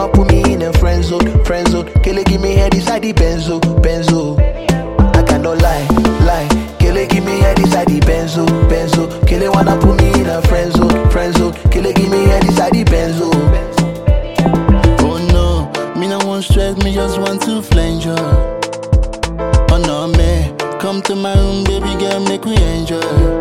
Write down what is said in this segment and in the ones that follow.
wanna put me in a friend zone, friend zone. Kele give me head inside the benzo, benzo. I cannot lie, lie. Kele give me head inside the benzo, benzo. Kele wanna put me in a friend zone, friend zone. Kele give me head inside the benzo. Oh no, me no want stress, me just want to flange you. Oh no, man, come to my room, baby girl, make we enjoy.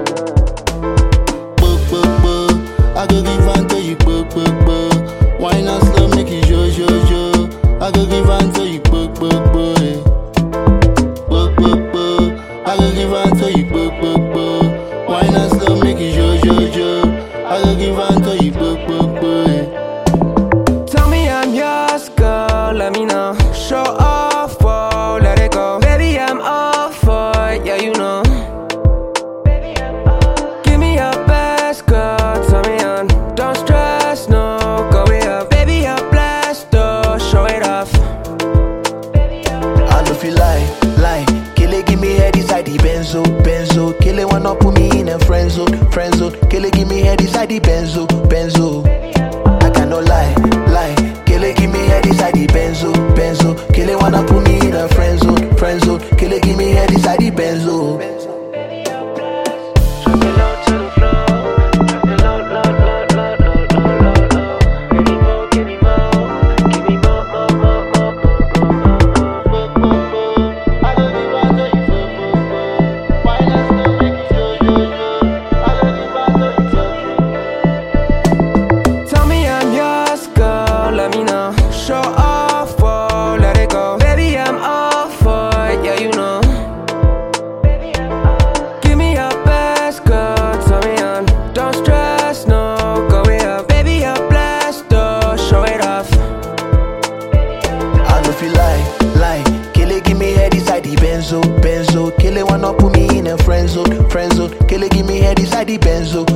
Bo, bo, bo, I go give unto you, bo, bo, bo. Why not slow, make it jo, jo, jo. I go give unto you, bo, bo, bo, eh. Bo, bo, bo, I go give unto you, bo, bo, bo. Why not slow, make it jo, jo, jo. I go give unto you, bo, bo, bo, eh. Tell me I'm yours, girl, let me know. Show off, whoa, let it go. Baby, I'm all for it, yeah, you know. Give me your best, girl, turn me on. Don't stress, no, go way up. Baby, you're blessed, though, show it off. I don't feel lie. Kele give me head inside the benzo, benzo. Kele wanna put me in a friend zone, friend zone. Kele give me head inside the benzo, benzo. I cannot lie, lie. Kele give me head inside the benzo, benzo. Kele wanna put me in a friend zone, friend zone. Kele give me head inside the benzo. Drop it low to the floor. Drop it low, low, low, low, low, low, low, low. Any more, give me more. Give me more, more, more, more, more, more, more. I go give unto you, bo, bo, bo. Why not slow, make it jo, jo, jo. I go give unto you, jo. Tell me I'm yours, girl, let me know. Show off, whoa, let it go. Baby, I'm all for it, yeah, you know. Give me your best, girl, turn me on. Don't stress, no, go way up. Baby, you're blessed, though, show it off. I don't feel lie. Kele give me head inside the benzo, benzo. Kele wanna put me in a friend zone, friend zone. Kele give me head inside the benzo,